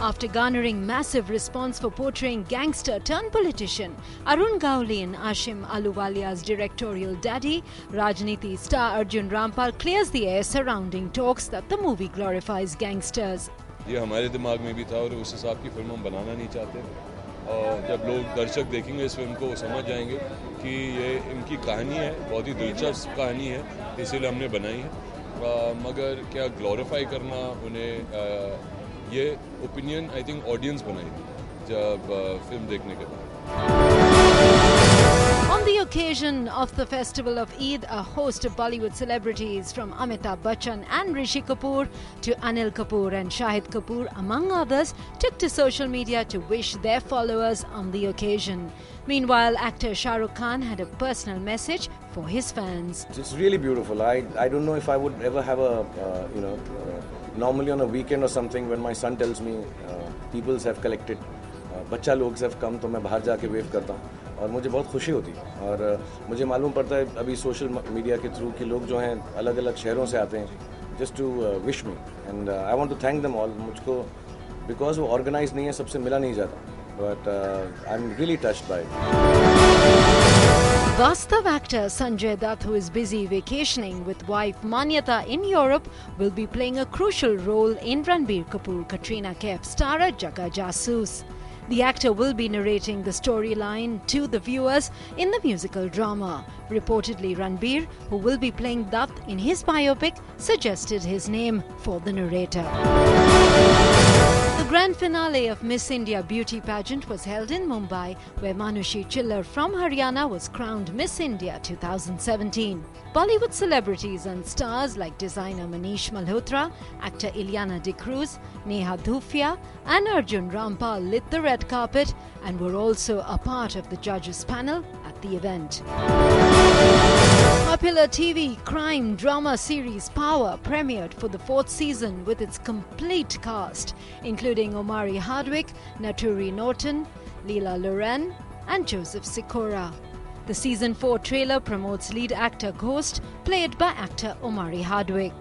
after garnering massive response for portraying gangster-turned-politician Arun Gowli in Ashim Ahluwalia's directorial Daddy, Rajniti star Arjun Rampal clears the air surrounding talks that the movie glorifies gangsters. ये हमारे दिमाग में भी था और उस हिसाब की फिल्म हम बनाना नहीं चाहते और जब लोग दर्शक देखेंगे इस फिल्म को वो समझ जाएंगे कि ये इनकी कहानी है, बहुत ही दिलचस्प कहानी है, इसीलिए हमने बनाई है। मगर क्या ग्लोरीफाई करना उन्हें ये ओपिनियन आई थिंक ऑडियंस बनाएगी जब फिल्म देखने के बाद। On the occasion of the festival of Eid, a host of Bollywood celebrities from Amitabh Bachchan and Rishi Kapoor to Anil Kapoor and Shahid Kapoor, among others, took to social media to wish their followers on the occasion. Meanwhile, actor Shah Rukh Khan had a personal message for his fans. It's really beautiful. I don't know if I would ever have a, normally on a weekend or something when my son tells me peoples have collected, बच्चा लोग have come, तो मैं बाहर जाके wave करता हूँ और मुझे बहुत खुशी होती है और मुझे मालूम पड़ता है अभी सोशल मीडिया के थ्रू कि लोग जो हैं अलग-अलग शहरों से आते हैं just to wish me and I want to thank them all. मुझको because वो organized नहीं है सबसे मिला नहीं जाता but I'm really touched by it. Vastav actor Sanjay Dutt, who is busy vacationing with wife Manyata in Europe, will be playing a crucial role in Ranbir Kapoor-Katrina Kaif starrer Jagga Jasoos. The actor will be narrating the storyline to the viewers in the musical drama. Reportedly, Ranbir, who will be playing Dutt in his biopic, suggested his name for the narrator. The grand finale of Miss India beauty pageant was held in Mumbai, where Manushi Chillar from Haryana was crowned Miss India 2017. Bollywood celebrities and stars like designer Manish Malhotra, actor Ileana D'Cruz, Neha Dhufia and Arjun Rampal lit the red carpet and were also a part of the judges panel at the event. Popular TV crime drama series Power premiered for the 4th season with its complete cast, including Omari Hardwick, Naturi Norton, Leela Loren and Joseph Sikora. The season 4 trailer promotes lead actor Ghost, played by actor Omari Hardwick.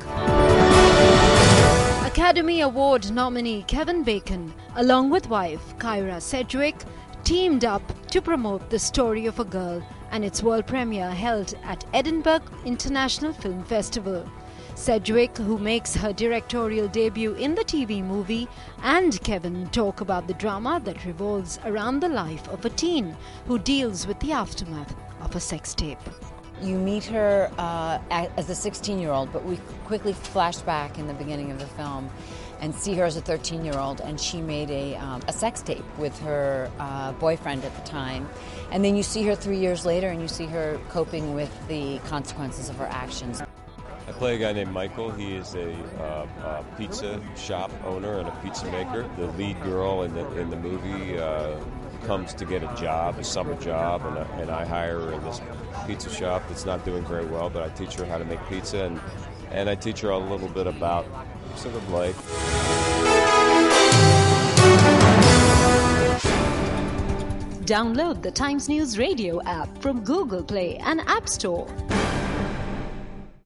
Academy Award nominee Kevin Bacon, along with wife Kyra Sedgwick, teamed up to promote The Story of a Girl and its world premiere held at Edinburgh International Film Festival. Sedgwick, who makes her directorial debut in the TV movie, and Kevin talk about the drama that revolves around the life of a teen who deals with the aftermath of a sex tape. You meet her as a 16-year-old, but we quickly flash back in the beginning of the film and see her as a 13-year-old, and she made a sex tape with her boyfriend at the time. And then you see her 3 years later, and you see her coping with the consequences of her actions. I play a guy named Michael. He is a pizza shop owner and a pizza maker. The lead girl in the movie comes to get a job, a summer job, and I hire her in this pizza shop that's not doing very well, but I teach her how to make pizza, and I teach her a little bit about sort of life. Download the Times News Radio app from Google Play and App Store.